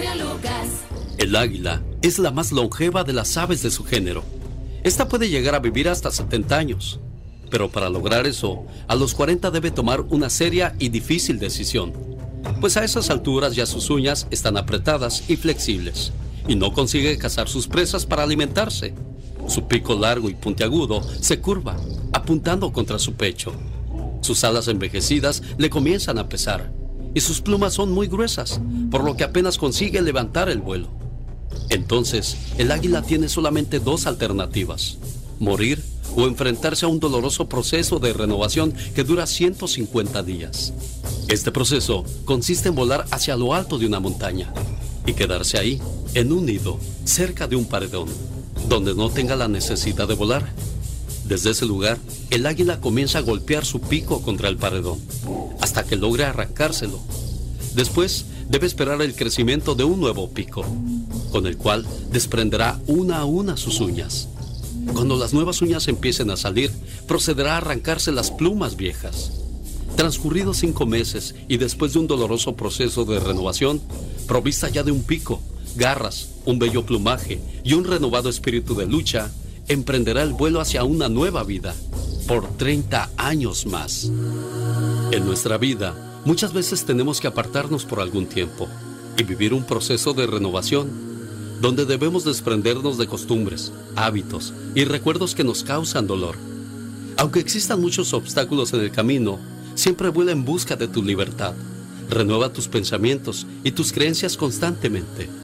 genio Lucas. El águila es la más longeva de las aves de su género. Esta puede llegar a vivir hasta 70 años. Pero para lograr eso, a los 40 debe tomar una seria y difícil decisión. Pues a esas alturas ya sus uñas están apretadas y flexibles, y no consigue cazar sus presas para alimentarse. Su pico largo y puntiagudo se curva, apuntando contra su pecho. Sus alas envejecidas le comienzan a pesar, y sus plumas son muy gruesas, por lo que apenas consigue levantar el vuelo. Entonces, el águila tiene solamente dos alternativas: morir o enfrentarse a un doloroso proceso de renovación que dura 150 días. Este proceso consiste en volar hacia lo alto de una montaña y quedarse ahí, en un nido, cerca de un paredón, donde no tenga la necesidad de volar. Desde ese lugar, el águila comienza a golpear su pico contra el paredón, hasta que logre arrancárselo. Después, debe esperar el crecimiento de un nuevo pico, con el cual desprenderá una a una sus uñas. Cuando las nuevas uñas empiecen a salir, procederá a arrancarse las plumas viejas. Transcurridos 5 meses y después de un doloroso proceso de renovación, provista ya de un pico, garras, un bello plumaje y un renovado espíritu de lucha, emprenderá el vuelo hacia una nueva vida, por 30 años más. En nuestra vida, muchas veces tenemos que apartarnos por algún tiempo y vivir un proceso de renovación, donde debemos desprendernos de costumbres, hábitos y recuerdos que nos causan dolor. Aunque existan muchos obstáculos en el camino, siempre vuela en busca de tu libertad. Renueva tus pensamientos y tus creencias constantemente.